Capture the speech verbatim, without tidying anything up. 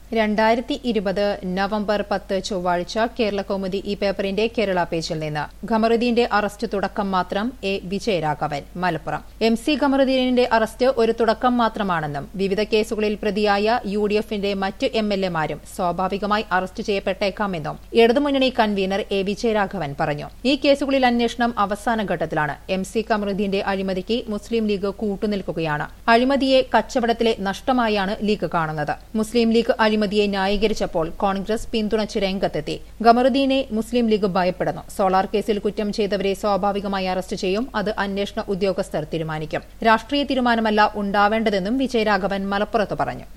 രണ്ടായിരത്തി ഇരുപത് നവംബർ പത്ത് ചൊവ്വാഴ്ച കേരളകൗമുദി ഈ പേപ്പറിന്റെ കേരള പേജിൽ നിന്ന് ഖമറുദ്ദീന്റെ അറസ്റ്റ് തുടക്കം മാത്രം A Vijayaraghavan Malappuram. M C ഖമറുദ്ദീനിന്റെ അറസ്റ്റ് ഒരു തുടക്കം മാത്രമാണെന്നും വിവിധ കേസുകളിൽ പ്രതിയായ യു ഡി എഫിന്റെ മറ്റ് എം എൽ എമാരും സ്വാഭാവികമായി അറസ്റ്റ് ചെയ്യപ്പെട്ടേക്കാമെന്നും ഇടതുമുന്നണി കൺവീനർ എ വിജയരാഘവൻ പറഞ്ഞു. ഈ കേസുകളിൽ അന്വേഷണം അവസാന ഘട്ടത്തിലാണ്. എം സി ഖമറുദ്ദീന്റെ അഴിമതിക്ക് മുസ്ലിം ലീഗ് കൂട്ടുനിൽക്കുകയാണ്. അഴിമതിയെ കച്ചവടത്തിലെ നഷ്ടമായാണ് ലീഗ് കാണുന്നത്. മുസ്ലിം ലീഗ് അഴിമതിയെ ന്യായീകരിച്ചപ്പോൾ കോൺഗ്രസ് പിന്തുണച്ച് രംഗത്തെത്തി. ഖമറുദ്ദീനെ മുസ്ലിം ലീഗ് ഭയപ്പെടുന്നു. സോളാർ കേസിൽ കുറ്റം ചെയ്തവരെ സ്വാഭാവികമായി അറസ്റ്റ് ചെയ്യും. അത് അന്വേഷണ ഉദ്യോഗസ്ഥർ തീരുമാനിക്കും. രാഷ്ട്രീയ തീരുമാനമല്ല ഉണ്ടാവേണ്ടതെന്നും വിജയരാഘവൻ മലപ്പുറത്ത് പറഞ്ഞു.